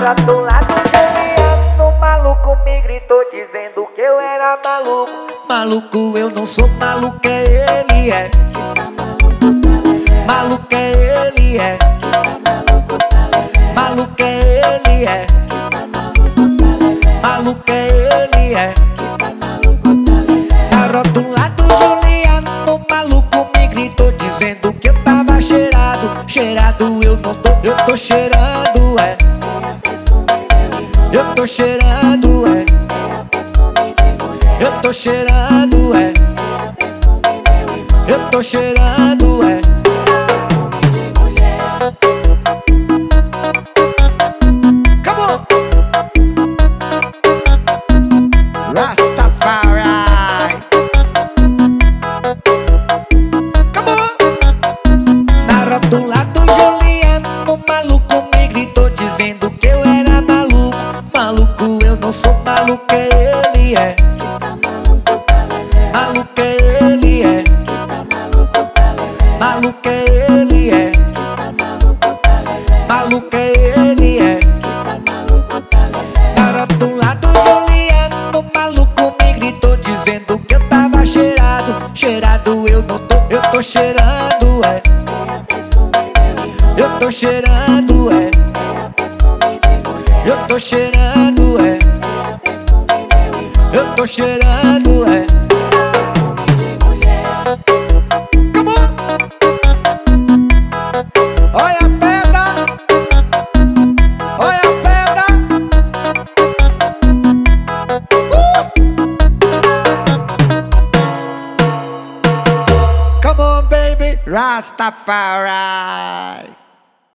do lado Juliano, o maluco me gritou dizendo que eu era maluco. Maluco eu não sou maluco, é ele, é. Maluco é ele, é. Maluco é ele, é. Maluco é ele, é. Do lado Juliano, o maluco me gritou dizendo que eu tava cheirado. Cheirado eu não tô, eu tô cheirando, é. Eu tô cheirando, é. Eu tô cheirando, é. Eu tô cheirando, é. Come on! Rastafari! Do lado Juliano, o maluco me gritou dizendo que eu era maluco. Maluco eu não sou maluco, é ele, é. Maluco é ele, é. Maluco é ele, é. Maluco é ele, é. Do lado Juliano, o maluco me gritou dizendo que eu tava cheirado. Cheirado eu não tô, eu tô cheirando, é. Eu tô cheirando, é. Eu tô cheirando, é. Eu tô cheirando, é. Come on! Olha a pedra! Olha a pedra! Come on, baby! Rastafari!